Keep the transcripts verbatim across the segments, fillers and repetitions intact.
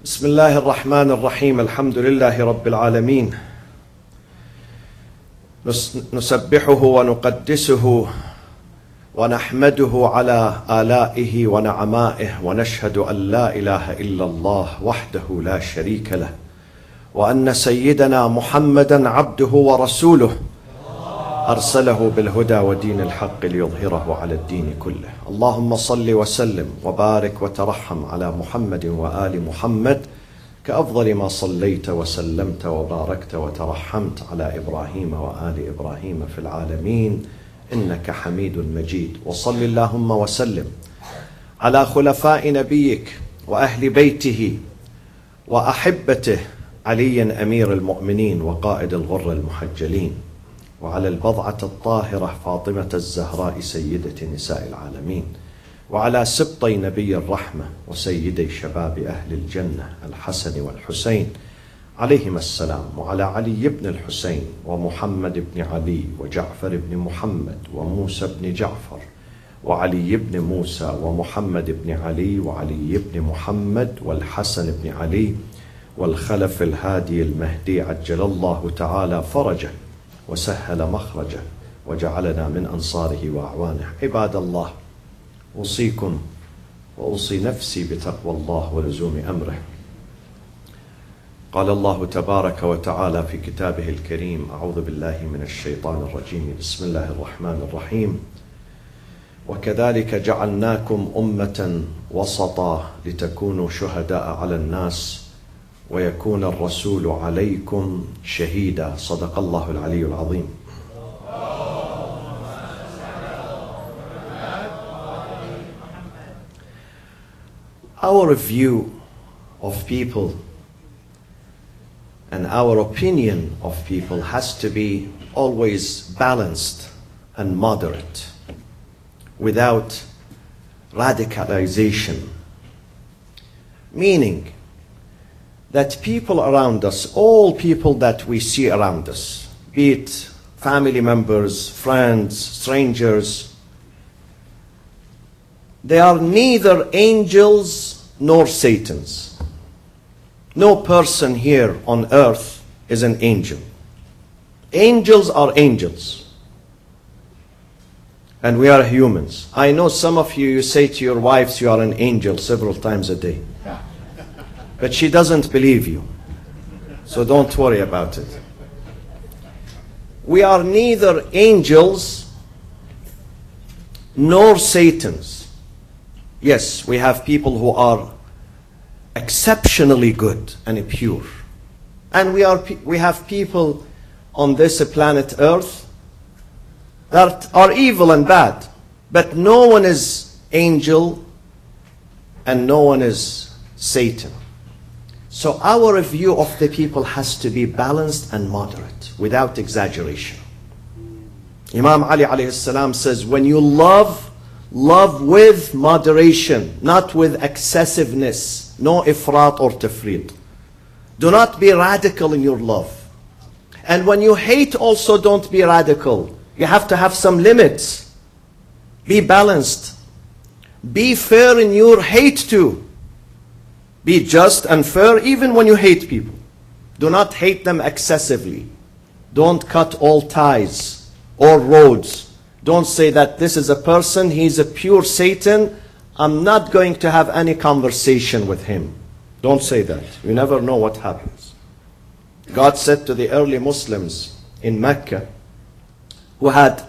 بسم الله الرحمن الرحيم الحمد لله رب العالمين نسبحه ونقدسه ونحمده على آلائه ونعمائه ونشهد أن لا إله إلا الله وحده لا شريك له وأن سيدنا محمدا عبده ورسوله أرسله بالهدى ودين الحق ليظهره على الدين كله. اللهم صل وسلم وبارك وترحم على محمد وآل محمد كأفضل ما صليت وسلمت وباركت وترحمت على إبراهيم وآل إبراهيم في العالمين إنك حميد مجيد. وصل اللهم وسلم على خلفاء نبيك وأهل بيته وأحبته علي أمير المؤمنين وقائد الغر المحجلين، وعلى البضعة الطاهرة فاطمة الزهراء سيدة نساء العالمين، وعلى سبطي نبي الرحمة وسيدي شباب أهل الجنة الحسن والحسين عليهما السلام، وعلى علي بن الحسين ومحمد بن علي وجعفر بن محمد وموسى بن جعفر وعلي بن موسى ومحمد بن علي وعلي بن محمد والحسن بن علي والخلف الهادي المهدي عجل الله تعالى فرجه وسهل مخرجه وجعلنا من أنصاره وأعوانه. عباد الله، أوصيكم وأوصي نفسي بتقوى الله ولزوم أمره. قال الله تبارك وتعالى في كتابه الكريم: أعوذ بالله من الشيطان الرجيم، بسم الله الرحمن الرحيم: وكذلك جعلناكم أمة وسطا لتكونوا شهداء على الناس ويكون الرسول عليكم شهيدا. صدق الله العلي العظيم. Our view of people and our opinion of people has to be always balanced and moderate, without radicalization, meaning that people around us, all people that we see around us, be it family members, friends, strangers, they are neither angels nor Satans. No person here on earth is an angel. Angels are angels. And we are humans. I know some of you, you say to your wives you are an angel several times a day. But she doesn't believe you. So don't worry about it. We are neither angels nor Satans. Yes, we have people who are exceptionally good and pure. And we, are, we have people on this planet Earth that are evil and bad. But no one is angel and no one is Satan. So our view of the people has to be balanced and moderate, without exaggeration. Imam Ali alayhi salam says, when you love, love with moderation, not with excessiveness. No ifrat or tafrit. Do not be radical in your love. And when you hate also, don't be radical. You have to have some limits. Be balanced. Be fair in your hate too. Be just and fair even when you hate people. Do not hate them excessively. Don't cut all ties or roads. Don't say that this is a person, he's a pure Satan, I'm not going to have any conversation with him. Don't say that. You never know what happens. God said to the early Muslims in Mecca, who had,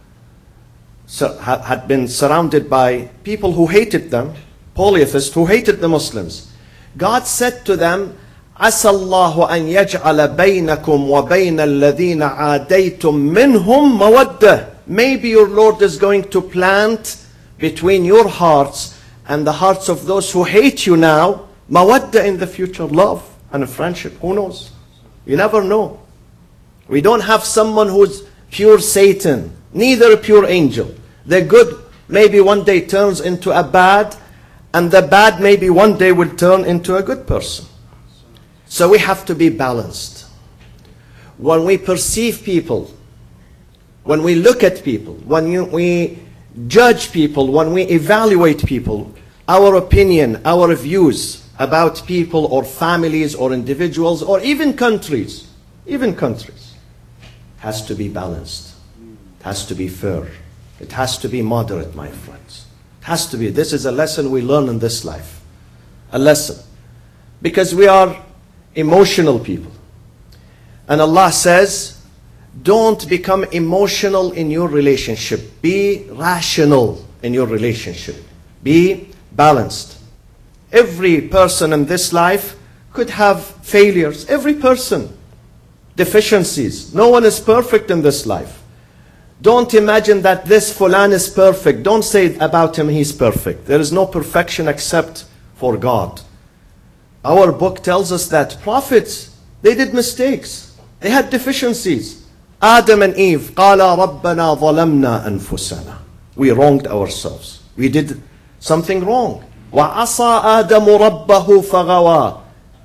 had been surrounded by people who hated them, polytheists who hated the Muslims, God said to them, عَسَى اللَّهُ أَنْ يَجْعَلَ بَيْنَكُمْ وَبَيْنَ الَّذِينَ عَادَيْتُمْ مِنْهُمْ مَوَدَّةً. Maybe your Lord is going to plant between your hearts and the hearts of those who hate you now, mawadda in the future, love and friendship. Who knows? You never know. We don't have someone who's pure Satan, neither a pure angel. The good maybe one day turns into a bad, and the bad maybe one day will turn into a good person. So we have to be balanced. When we perceive people, when we look at people, when you, we judge people, when we evaluate people, our opinion, our views about people or families or individuals or even countries, even countries, has to be balanced. It has to be fair. It has to be moderate, my friends. It has to be. This is a lesson we learn in this life. A lesson. Because we are emotional people. And Allah says, don't become emotional in your relationship. Be rational in your relationship. Be balanced. Every person in this life could have failures. Every person. Deficiencies. No one is perfect in this life. Don't imagine that this fulan is perfect. Don't say about him he's perfect. There is no perfection except for God. Our book tells us that prophets, they did mistakes. They had deficiencies. Adam and Eve, قَالَ رَبَّنَا ظَلَمْنَا أَنفُسَنَا. We wronged ourselves. We did something wrong. وَعَصَى آدَمُ رَبَّهُ فَغَوَى.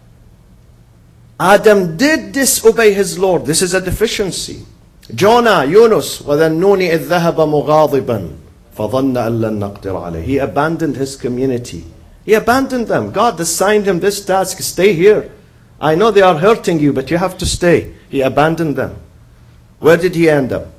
Adam did disobey his Lord. This is a deficiency. Jonah, Yunus, وَذَنُّونِ إِذْ ذَهَبَ مُغَاضِبًا فَظَنَّ أَن لَّن نَّقْدِرَ عَلَيْهِ. He abandoned his community. He abandoned them. God assigned him this task. Stay here. I know they are hurting you, but you have to stay. He abandoned them. Where did he end up?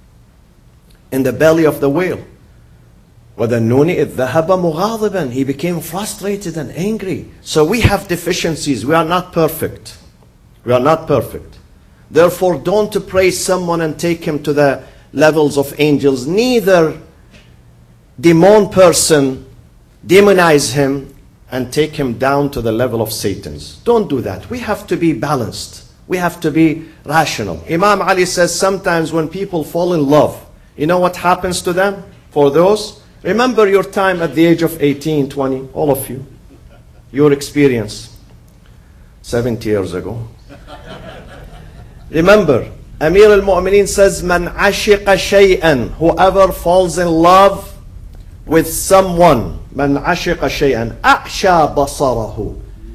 In the belly of the whale. وَذَنُّونِ إِذْ ذَهَبَ مُغَاضِبًا. He became frustrated and angry. So we have deficiencies. We are not perfect. We are not perfect. Therefore, don't praise someone and take him to the levels of angels. Neither demon person, demonize him and take him down to the level of Satan's. Don't do that. We have to be balanced. We have to be rational. Imam Ali says sometimes when people fall in love, you know what happens to them? For those, remember your time at the age of eighteen, twenty, all of you. Your experience seventy years ago. Remember, Amir al-Mu'mineen says, Man ashiqa shay'an. Whoever falls in love with someone. Man ashiqa shay'an. A'sha basarahu.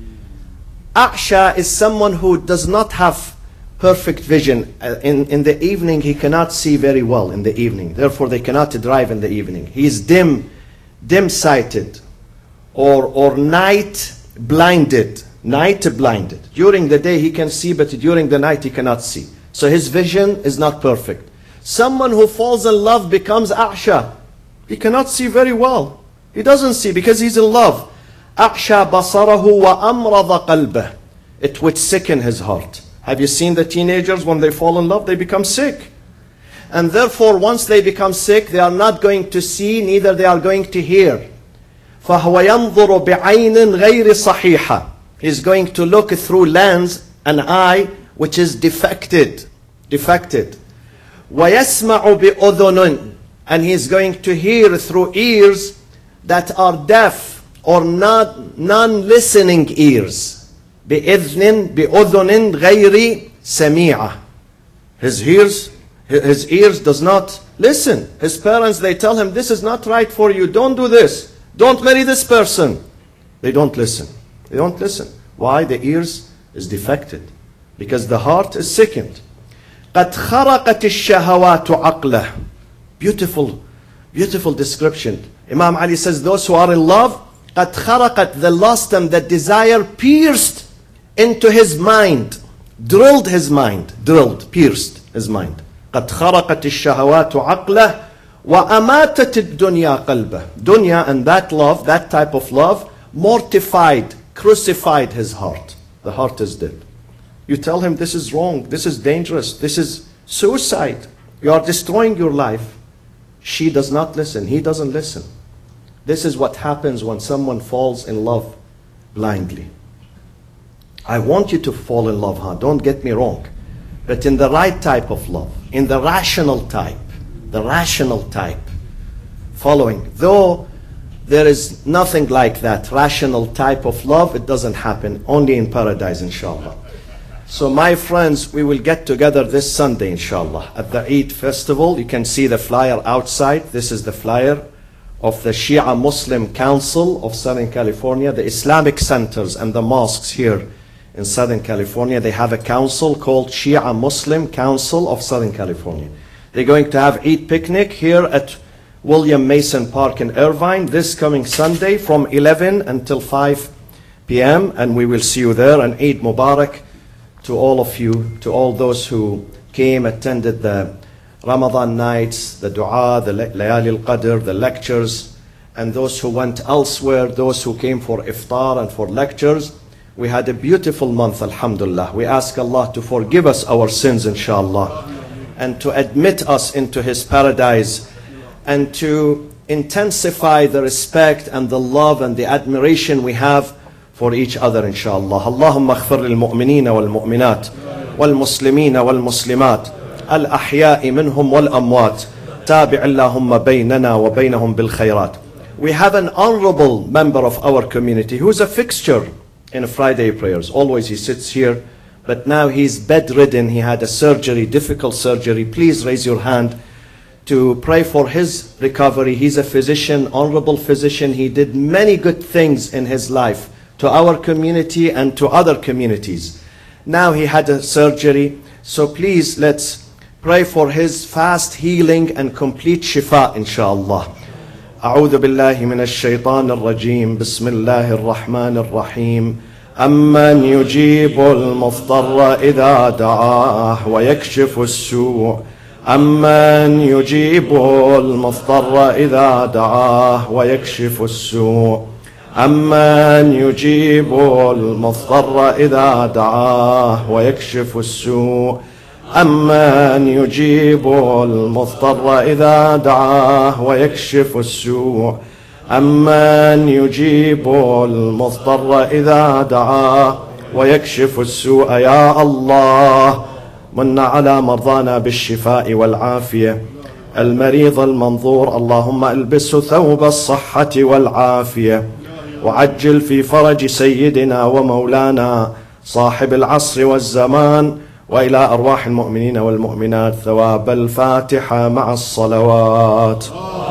A'sha is someone who does not have perfect vision. In, in the evening, he cannot see very well in the evening. Therefore, they cannot drive in the evening. He is dim, dim-sighted, or, or night-blinded. Night-blinded. During the day, he can see, but during the night, he cannot see. So his vision is not perfect. Someone who falls in love becomes A'sha. He cannot see very well. He doesn't see because he's in love. أَعْشَى بَصَرَهُ وَأَمْرَضَ قَلْبَهُ. It would sicken his heart. Have you seen the teenagers when they fall in love? They become sick. And therefore, once they become sick, they are not going to see, neither they are going to hear. فَهُوَ يَنْظُرُ بِعَيْنٍ غَيْرِ صَحِيحَةٍ. He's going to look through lens, an eye, which is defected. Defected. وَيَسْمَعُ بِأُذُنٍ. And he's going to hear through ears that are deaf, or not non-listening ears. بِإِذْنٍ بِأُذُنٍ غَيْرِ سَمِيعَةٍ. His ears, his ears does not listen. His parents, they tell him, this is not right for you. Don't do this. Don't marry this person. They don't listen. They don't listen. Why? The ears is defected. Because the heart is sickened. قَدْ خَرَقَتِ الشَّهَوَاتُ عَقْلَهُ. Beautiful, beautiful description. Imam Ali says, those who are in love, قَدْ خَرَقَتْ, the lust and the desire pierced into his mind. Drilled his mind. Drilled, pierced his mind. قَدْ خَرَقَتِ الشَّهَوَاتُ عَقْلَهُ وَأَمَاتَتِ الدُّنْيَا قَلْبَهُ. Dunya and that love, that type of love, mortified, crucified his heart. The heart is dead. You tell him this is wrong, this is dangerous, this is suicide. You are destroying your life. She does not listen, he doesn't listen. This is what happens when someone falls in love blindly. I want you to fall in love, huh? Don't get me wrong. But in the right type of love, in the rational type, the rational type, following. Though there is nothing like that rational type of love, it doesn't happen, only in paradise, inshallah. So my friends, we will get together this Sunday, inshallah, at the Eid festival. You can see the flyer outside. This is the flyer of the Shia Muslim Council of Southern California, the Islamic centers and the mosques here in Southern California. They have a council called Shia Muslim Council of Southern California. They're going to have Eid picnic here at William Mason Park in Irvine this coming Sunday from eleven until five p m and we will see you there. And Eid Mubarak to all of you, to all those who came, attended the Ramadan nights, the dua, the Layali al-Qadr, the lectures, and those who went elsewhere, those who came for iftar and for lectures. We had a beautiful month, alhamdulillah. We ask Allah to forgive us our sins, inshallah, and to admit us into His paradise, and to intensify the respect and the love and the admiration we have for each other, inshallah. Allahumma aghfir lil mu'minina wal mu'minat wal muslimina wal muslimat al ahya'i minhum wal amwat tabi' Allahumma baynana wa baynahum bil khayrat. We have an honorable member of our community who's a fixture in Friday prayers. Always he sits here, but now he's bedridden. He had a surgery, difficult surgery. Please raise your hand to pray for his recovery. He's a physician, honorable physician. He did many good things in his life to our community and to other communities. Now he had a surgery, so please let's pray for his fast healing and complete shifa, inshallah. أعوذ بالله من الشيطان الرجيم بسم الله الرحمن الرحيم أمن يجيب المضطر إذا دعاه ويكشف السوء أمن يجيب المضطر إذا دعاه ويكشف السوء أمن يجيب المضطر إذا دعاه ويكشف السوء أمن يجيب المضطر إذا دعاه ويكشف السوء أمن يجيب المضطر إذا دعاه ويكشف السوء يا الله من على مرضانا بالشفاء والعافية المريض المنظور اللهم البسه ثوب الصحة والعافية وعجل في فرج سيدنا ومولانا صاحب العصر والزمان وإلى أرواح المؤمنين والمؤمنات ثواب الفاتحة مع الصلوات.